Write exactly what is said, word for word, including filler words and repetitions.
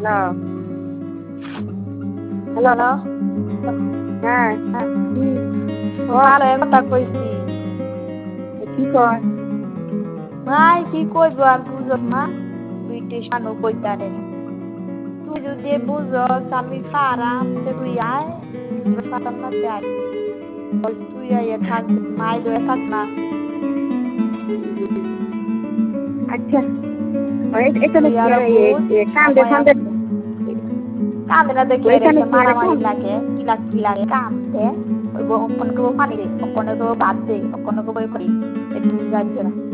hello hello hello হ্যাঁ হ্যাঁ কি ভালো কথা কইছি কি কয় ভাই কি কইব আর বুঝস না তুই টেশানো কইতারে তুই যদি বুঝস আমি পারাম তে তুই আয় পারাম না তে আয় তুই আইয়া থাক মাই লয়ে থাক না আচ্ছা এখানে তুই আরো বুঝ কান্দে সময় কান্দে আছে কান্দে না দেখে ওইখানে রেখে কি এরা মারামারি কান্দে লাগে কিলা কিলা কান্দে ওই অকনে কেবো পানি দে অকনে কেবো ভাত দে অকনে কেবো করি একটু যাচ্ছে না